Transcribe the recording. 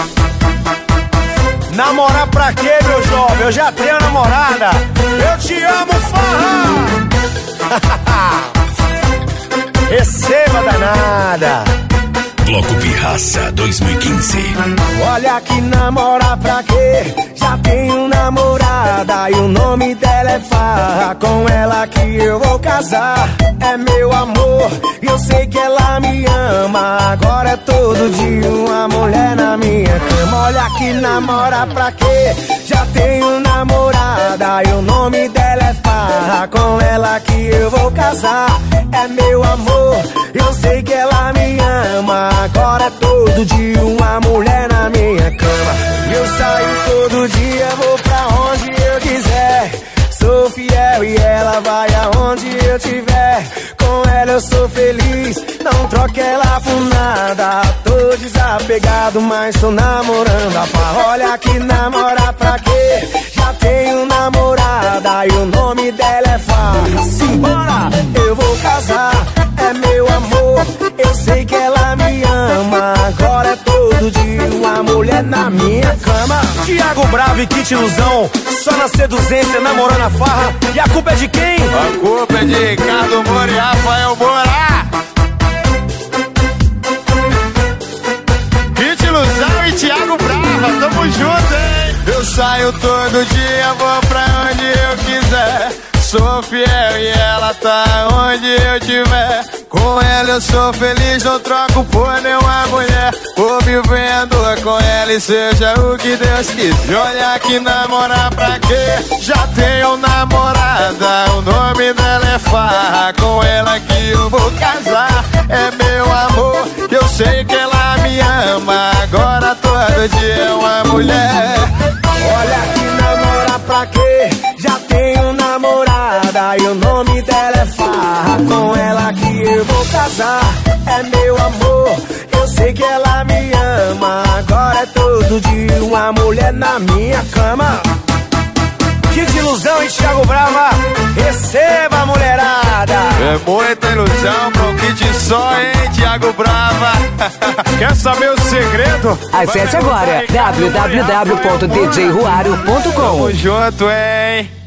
Namorar pra quê, meu jovem? Eu já tenho namorada. Eu te amo, farra. Receba danada. Bloco Pirraça 2015. Olha que namorar pra quê? Já tenho namorada e o nome dela é Farra. Com ela que eu vou casar. É meu amor, eu sei que ela me ama. Agora é todo dia uma mulher na minha cama. Olha que namorar pra quê? Já tenho namorada e o nome dela é Farra. Com ela que eu vou casar. É meu amor, eu sei que ela me ama. Agora é todo dia uma mulher na minha cama. Eu saio todo dia, vou pra onde eu quiser. Sou fiel e ela vai aonde eu tiver. Com ela eu sou feliz, não troco ela por nada. Tô desapegado, mas tô namorando a Farra. Olha que namorar pra quê? Já tenho namorada e o nome dela é Farra. Simbora, eu vou casar, é meu amor, eu sei que ela me ama. Agora é todo dia uma mulher na minha cama. Thiago Bravo e Kit Ilusão, só na seduzência namorando a Farra. E a culpa é de quem? A culpa é de Ricardo Moura e Rafael Moura. Kit Ilusão e Thiago Brava, tamo junto, hein? Eu saio todo dia, vou pra onde eu quiser. Sou fiel e ela tá onde eu tiver. Com ela eu sou feliz, não troco por nenhuma mulher. Vou vivendo com ela e seja o que Deus quiser. Olha que namorar pra quê? Já tenho namorada, o nome dela é Farra. Com ela que eu vou casar. É meu amor, eu sei que ela me ama. Agora todo dia é uma mulher. Olha que namorar pra quê? Já tenho namorada e o nome dela é Farra. Com ela que eu vou casar. É meu amor, eu sei que ela me ama. Agora é todo dia uma mulher na minha cama. Kit Ilusão e Thiago Brava, receba a mulherada. É muita ilusão pra um kit só, hein, Thiago Brava. Quer saber o segredo? Acesse agora www.djruario.com. Tamo junto, hein.